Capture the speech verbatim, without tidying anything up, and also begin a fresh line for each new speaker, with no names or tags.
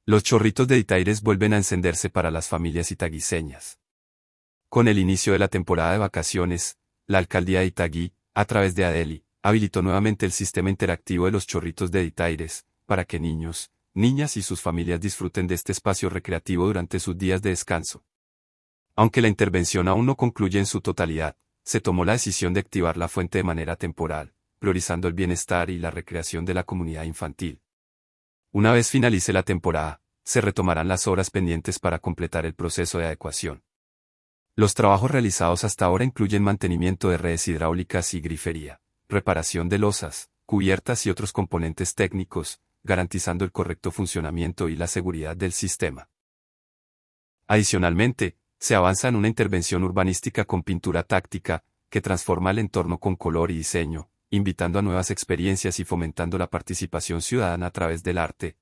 Los chorritos de Itaires vuelven a encenderse para las familias itaguiseñas. Con el inicio de la temporada de vacaciones, la alcaldía de Itagüí, a través de ADELI, habilitó nuevamente el sistema interactivo de los chorritos de Itaires, para que niños, niñas y sus familias disfruten de este espacio recreativo durante sus días de descanso. Aunque la intervención aún no concluye en su totalidad, se tomó la decisión de activar la fuente de manera temporal, priorizando el bienestar y la recreación de la comunidad infantil. Una vez finalice la temporada, se retomarán las obras pendientes para completar el proceso de adecuación. Los trabajos realizados hasta ahora incluyen mantenimiento de redes hidráulicas y grifería, reparación de losas, cubiertas y otros componentes técnicos, garantizando el correcto funcionamiento y la seguridad del sistema. Adicionalmente, se avanza en una intervención urbanística con pintura táctica, que transforma el entorno con color y diseño, invitando a nuevas experiencias y fomentando la participación ciudadana a través del arte,